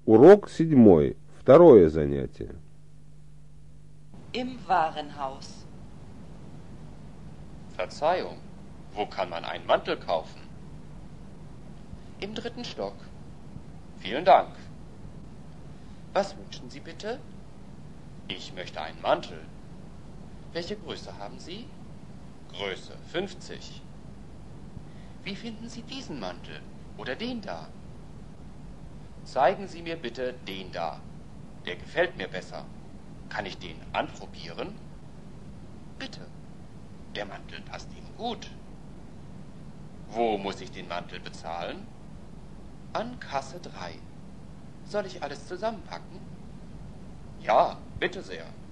Урок 7. Второе занятие. Im Warenhaus. Verzeihung, wo kann man einen Mantel kaufen? Im 3. Stock. Vielen Dank. Was wünschen Sie bitte? Ich möchte einen Mantel. Welche Größe haben Sie? Größe 50. Wie finden Sie diesen Mantel oder den da? Zeigen Sie mir bitte den da. Der gefällt mir besser. Kann ich den anprobieren? Bitte. Der Mantel passt Ihnen gut. Wo muss ich den Mantel bezahlen? An Kasse 3. Soll ich alles zusammenpacken? Ja, bitte sehr.